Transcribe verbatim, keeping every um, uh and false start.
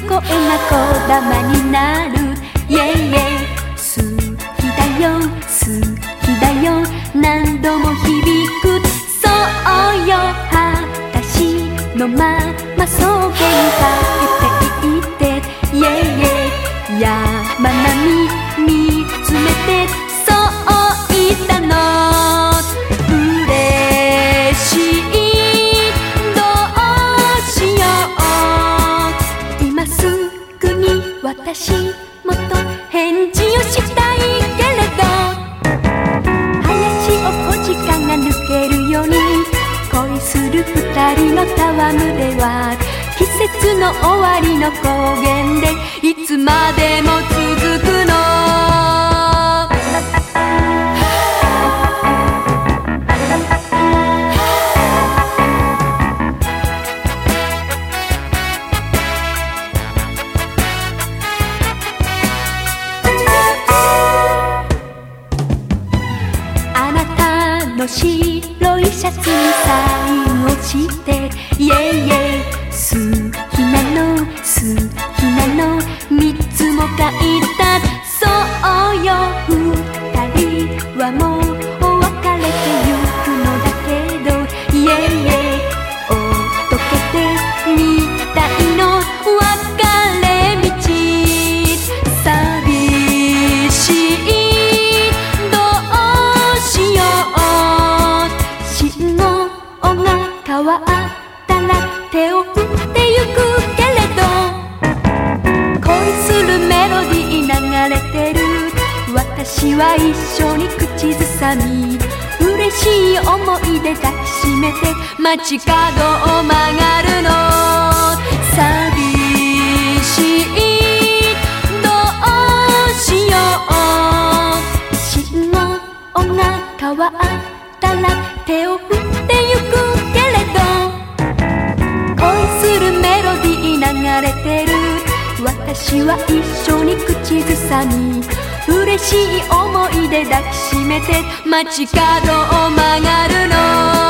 声がこだまになる。イェイイェイ、好きだよ好きだよ、何度も響く。そうよ、裸足のまま草原にかけていって、イェイイェイ、山並み見つめてそう言ったの。嬉しい、どうしよう、今すぐに私もと返事をしたいけれど、林を小鹿が抜けるように恋する二人の戯れは、季節の終わりの高原でいつまでも続くの。あなたの白いシャツにサインをして、イェイイェイ、好きなの好きなの三つも書いた。そうよ、二人はもう別れてゆくのだけど、イェイイェイ、おどけてみたいの別れ道。寂しい、どうしよう、信号が変わったら手を振ってゆくけれど、恋するメロディー流れてる。私は一緒に口ずさみ、嬉しい思い出抱きしめて街角を曲がるの。寂しい、どうしよう、信号が変わったら手を振ってゆくけれど、恋するメロディー流れてる。私は一緒に口ずさみ、嬉しい思い出抱きしめて街角を曲がるの。